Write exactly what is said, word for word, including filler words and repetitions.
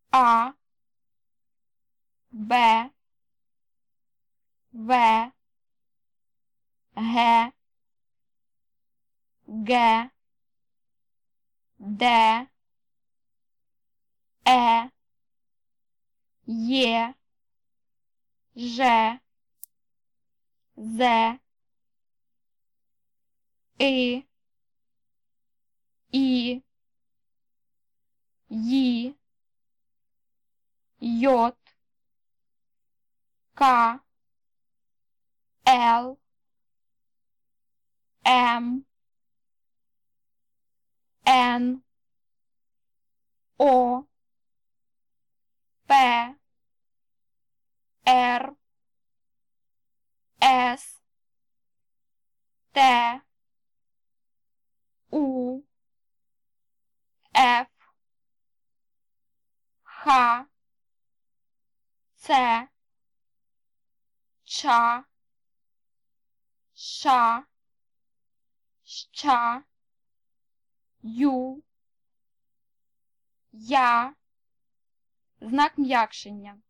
А, Б, В, Г, Г, Д, Е, Є, Ж, З, И, І, Й, Й, К, Л, М, Н, О, П, Р, С, Т, У, Ф, Х, Ц, Ч, Ш, Щ, Ю, Я, знак м'якшення.